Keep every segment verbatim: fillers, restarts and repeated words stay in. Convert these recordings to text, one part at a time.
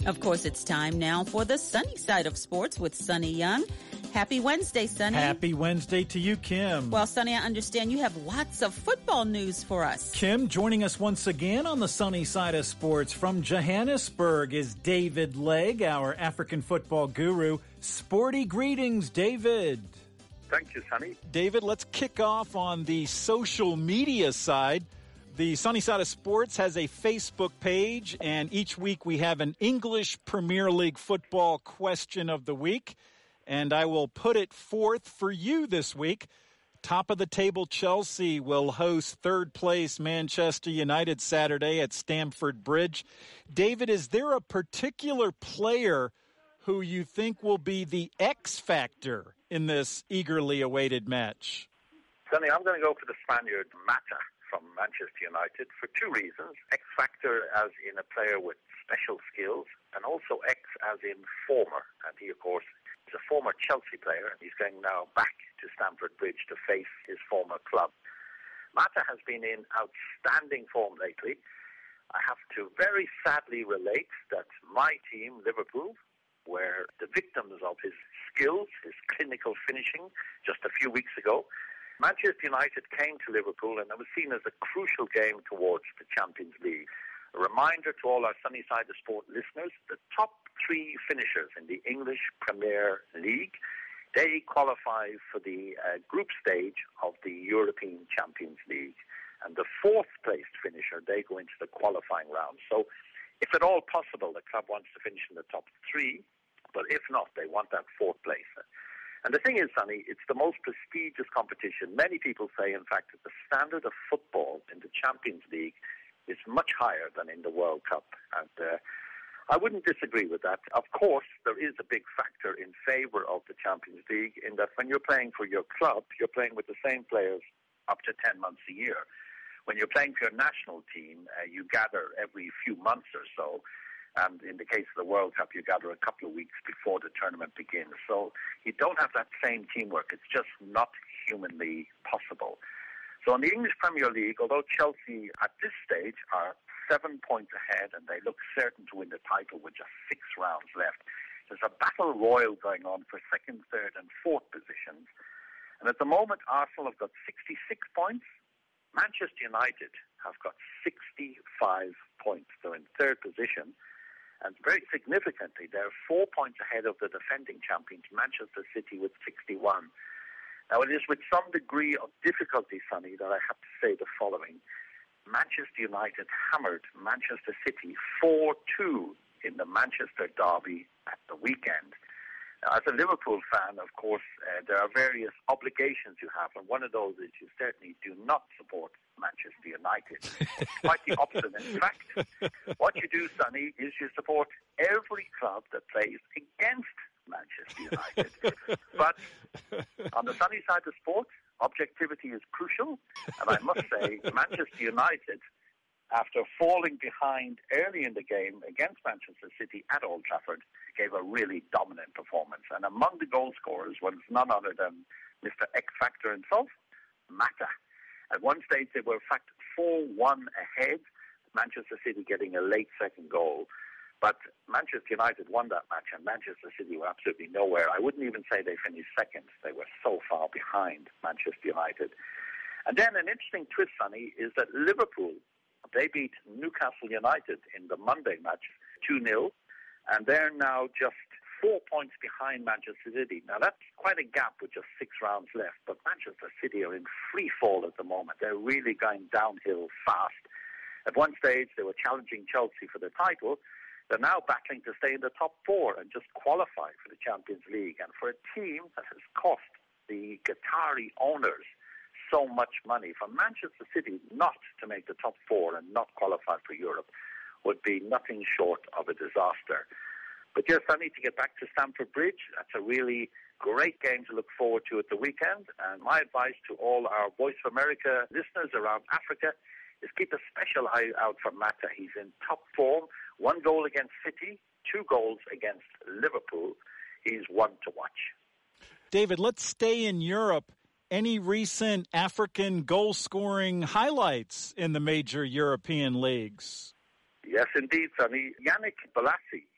Of course, it's time now for the sunny side of sports with Sonny Young. Happy Wednesday, Sonny. Happy Wednesday to you, Kim. Well, Sonny, I understand you have lots of football news for us. Kim, joining us once again on the sunny side of sports from Johannesburg is David Legg, our African football guru. Sporty greetings, David. Thank you, Sonny. David, let's kick off on the social media side. The Sunny Side of Sports has a Facebook page, and each week we have an English Premier League football question of the week. And I will put it forth for you this week. Top of the table Chelsea will host third place Manchester United Saturday at Stamford Bridge. David, is there a particular player who you think will be the X factor in this eagerly awaited match? Sonny, I'm going to go for the Spaniard Mata from Manchester United for two reasons. X factor as in a player with special skills, and also X as in former. And he, of course, is a former Chelsea player, and he's going now back to Stamford Bridge to face his former club. Mata has been in outstanding form lately. I have to very sadly relate that my team, Liverpool, were the victims of his skills, his clinical finishing, just a few weeks ago. Manchester United came to Liverpool, and it was seen as a crucial game towards the Champions League. A reminder to all our Sunny Side of Sport listeners, the top three finishers in the English Premier League, they qualify for the uh, group stage of the European Champions League. And the fourth placed finisher, they go into the qualifying round. So if at all possible, the club wants to finish in the top three, but if not, they want that fourth place. And the thing is, Sonny, it's the most prestigious competition. Many people say, in fact, that the standard of football in the Champions League is much higher than in the World Cup. And uh, I wouldn't disagree with that. Of course, there is a big factor in favour of the Champions League in that when you're playing for your club, you're playing with the same players up to ten months a year. When you're playing for your national team, uh, you gather every few months or so. And in the case of the World Cup, you gather a couple of weeks before the tournament begins. So you don't have that same teamwork. It's just not humanly possible. So in the English Premier League, although Chelsea at this stage are seven points ahead and they look certain to win the title with just six rounds left, there's a battle royal going on for second, third and fourth positions. And at the moment, Arsenal have got sixty-six points. Manchester United have got sixty-five points. They're in third position. And very significantly, they're four points ahead of the defending champions, Manchester City, with sixty-one. Now, it is with some degree of difficulty, Sonny, that I have to say the following. Manchester United hammered Manchester City four two in the Manchester derby at the weekend. Now, as a Liverpool fan, of course, uh, there are various obligations you have, and one of those is you certainly do not support Manchester United. Quite the opposite. In fact, what you do, Sonny, is you support every club that plays against Manchester United. But on the sunny side of sports, objectivity is crucial, and I must say, Manchester United, after falling behind early in the game against Manchester City at Old Trafford, gave a really dominant performance. And among the goal scorers was none other than Mister X Factor himself, Mata. At one stage, they were, in fact, four one ahead, Manchester City getting a late second goal. But Manchester United won that match, and Manchester City were absolutely nowhere. I wouldn't even say they finished second. They were so far behind Manchester United. And then an interesting twist, Sonny, is that Liverpool, they beat Newcastle United in the Monday match two nil, and they're now just four points behind Manchester City. Now, that's quite a gap with just six rounds left, but Manchester City are in free fall at the moment. They're really going downhill fast. At one stage, they were challenging Chelsea for the title. They're now battling to stay in the top four and just qualify for the Champions League. And for a team that has cost the Qatari owners so much money, for Manchester City not to make the top four and not qualify for Europe would be nothing short of a disaster. But yes, I need to get back to Stamford Bridge. That's a really great game to look forward to at the weekend. And my advice to all our Voice of America listeners around Africa is keep a special eye out for Mata. He's in top form. One goal against City, two goals against Liverpool. He's one to watch. David, let's stay in Europe. Any recent African goal-scoring highlights in the major European leagues? Yes, indeed, Sonny. Yannick Bolasie,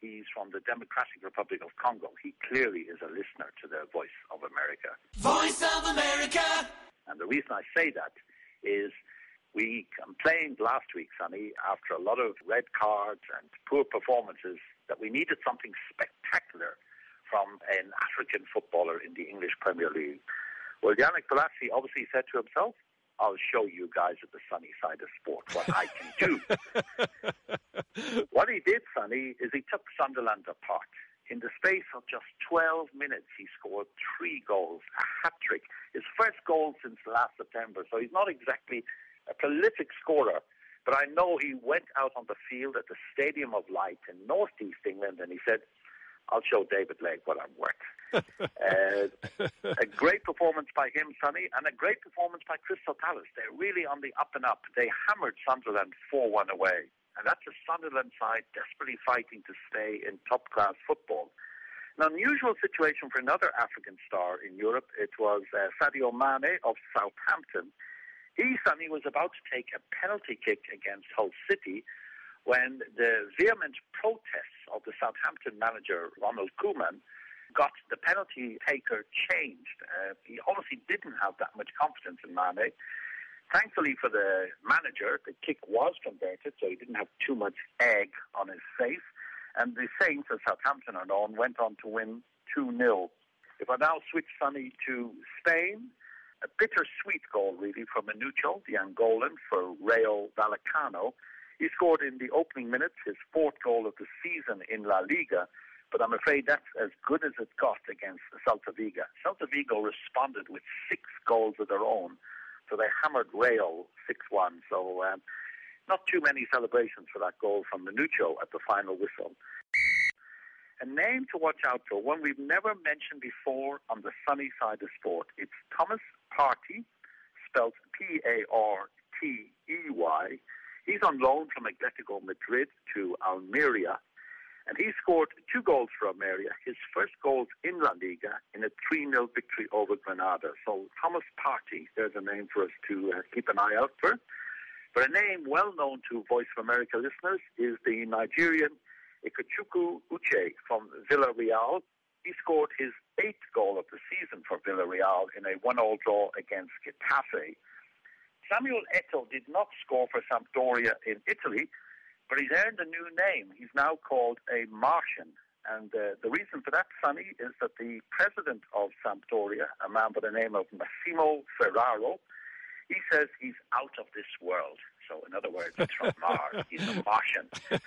He's from the Democratic Republic of Congo. He clearly is a listener to the Voice of America. Voice of America! And the reason I say that is we complained last week, Sonny, after a lot of red cards and poor performances, that we needed something spectacular from an African footballer in the English Premier League. Well, Yannick Bolasie obviously said to himself, I'll show you guys at the sunny side of sport what I can do. What he did, Sonny, is he took Sunderland apart. In the space of just twelve minutes, he scored three goals, a hat-trick. His first goal since last September, so he's not exactly a prolific scorer. But I know he went out on the field at the Stadium of Light in northeast England and he said, I'll show David Legg what I'm worth. uh, a great performance by him, Sonny, and a great performance by Crystal Palace. They're really on the up and up. They hammered Sunderland four one away. And that's a Sunderland side desperately fighting to stay in top-class football. An unusual situation for another African star in Europe. It was uh, Sadio Mane of Southampton. He, Sonny, was about to take a penalty kick against Hull City when the vehement protests of the Southampton manager, Ronald Koeman, got the penalty taker changed. Uh, he obviously didn't have that much confidence in Mane. Thankfully for the manager, the kick was converted, so he didn't have too much egg on his face. And the Saints, as Southampton are known, went on to win two nil. If I now switch, Sonny, to Spain, a bittersweet goal, really, from Minucho, the Angolan, for Rayo Vallecano. He scored in the opening minutes his fourth goal of the season in La Liga, but I'm afraid that's as good as it got against Celta Vigo. Celta Vigo responded with six goals of their own, so they hammered Rayo six one. So um, not too many celebrations for that goal from Minucho at the final whistle. A name to watch out for, one we've never mentioned before on the sunny side of sport. It's Thomas Partey, spelled P A R T E Y. He's on loan from Atletico Madrid to Almeria, and he scored two goals for Almeria, his first goals in La Liga in a three nil victory over Granada. So Thomas Partey, there's a name for us to uh, keep an eye out for. But a name well known to Voice of America listeners is the Nigerian Ikechukwu Uche from Villarreal. He scored his eighth goal of the season for Villarreal in a one all draw against Getafe. Samuel Eto'o did not score for Sampdoria in Italy, but he's earned a new name. He's now called a Martian. And uh, the reason for that, Sonny, is that the president of Sampdoria, a man by the name of Massimo Ferraro, he says he's out of this world. So, in other words, it's from Mars. He's a Martian.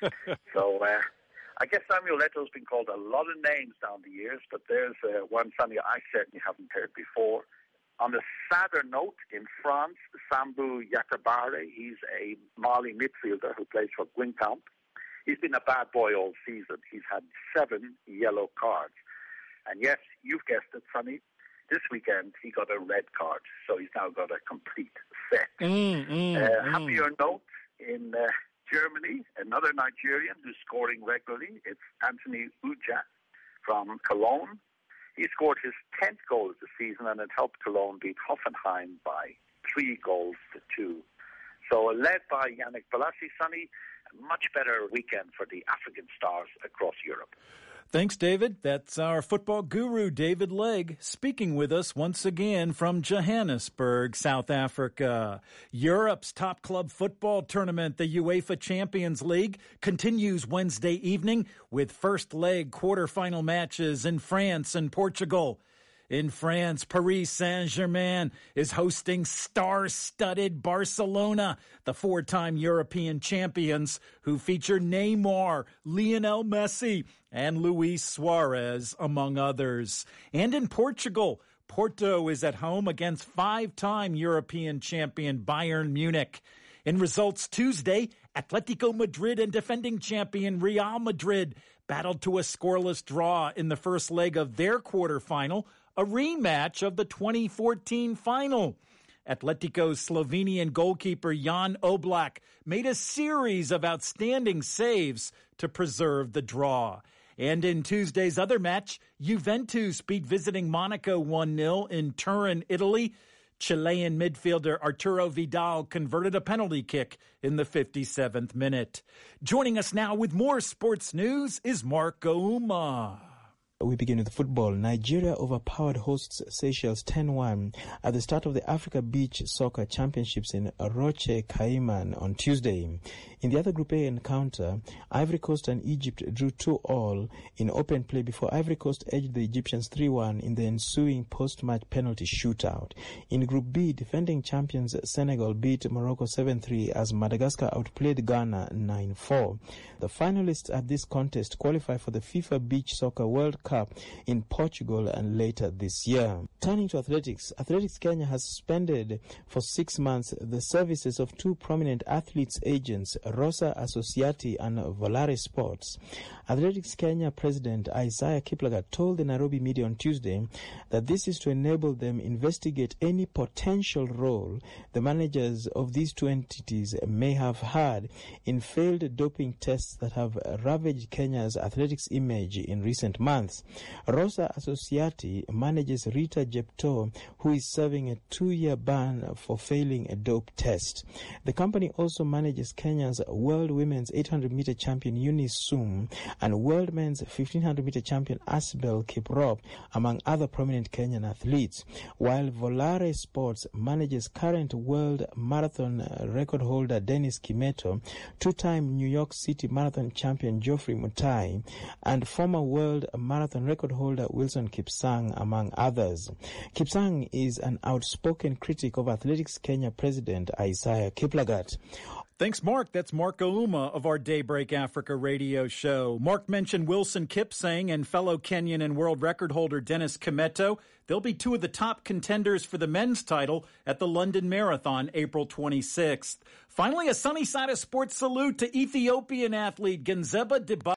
So, uh, I guess Samuel Eto'o's been called a lot of names down the years, but there's uh, one, Sonny, I certainly haven't heard before. On a sadder note, in France, Sambou Yatabare, he's a Mali midfielder who plays for Guingamp. He's been a bad boy all season. He's had seven yellow cards. And yes, you've guessed it, Sonny, this weekend he got a red card, so he's now got a complete set. Mm, mm, uh, mm. Happier note, in uh, Germany, another Nigerian who's scoring regularly, it's Anthony Uja from Cologne. He scored his tenth goal of the season, and it helped Cologne beat Hoffenheim by three goals to two. So led by Yannick Bolasie, Sonny, a much better weekend for the African stars across Europe. Thanks, David. That's our football guru, David Legg, speaking with us once again from Johannesburg, South Africa. Europe's top club football tournament, the UEFA Champions League, continues Wednesday evening with first leg quarterfinal matches in France and Portugal. In France, Paris Saint-Germain is hosting star-studded Barcelona, the four-time European champions who feature Neymar, Lionel Messi, and Luis Suarez, among others. And in Portugal, Porto is at home against five-time European champion Bayern Munich. In results Tuesday, Atletico Madrid and defending champion Real Madrid battled to a scoreless draw in the first leg of their quarterfinal, a rematch of the twenty fourteen final. Atletico's Slovenian goalkeeper Jan Oblak made a series of outstanding saves to preserve the draw. And in Tuesday's other match, Juventus beat visiting Monaco one nil in Turin, Italy. Chilean midfielder Arturo Vidal converted a penalty kick in the fifty-seventh minute. Joining us now with more sports news is Mark Ouma. We begin with football. Nigeria overpowered hosts Seychelles ten one at the start of the Africa Beach Soccer Championships in Roche Cayman on Tuesday. In the other Group A encounter, Ivory Coast and Egypt drew two all in open play before Ivory Coast edged the Egyptians three one in the ensuing post-match penalty shootout. In Group B, defending champions Senegal beat Morocco seven three as Madagascar outplayed Ghana nine four. The finalists at this contest qualify for the FIFA Beach Soccer World Cup in Portugal and later this year. Turning to athletics, Athletics Kenya has suspended for six months the services of two prominent athletes' agents, Rosa Associati and Volare Sports. Athletics Kenya President Isaiah Kiplagat told the Nairobi media on Tuesday that this is to enable them investigate any potential role the managers of these two entities may have had in failed doping tests that have ravaged Kenya's athletics image in recent months. Rosa Associati manages Rita Jepto, who is serving a two-year ban for failing a dope test. The company also manages Kenya's World Women's eight hundred meter champion Eunice Sum and World Men's fifteen hundred meter champion Asbel Kiprop, among other prominent Kenyan athletes, while Volare Sports manages current world marathon record holder Dennis Kimeto, two-time New York City marathon champion Geoffrey Mutai, and former world marathon record holder Wilson Kipsang, among others. Kipsang is an outspoken critic of Athletics Kenya President Isaiah Kiplagat. Thanks, Mark. That's Mark Ouma of our Daybreak Africa radio show. Mark mentioned Wilson Kipsang and fellow Kenyan and world record holder Dennis Kimeto. They'll be two of the top contenders for the men's title at the London Marathon, April twenty-sixth. Finally, a sunny side of sports salute to Ethiopian athlete Genzeba Dibaba.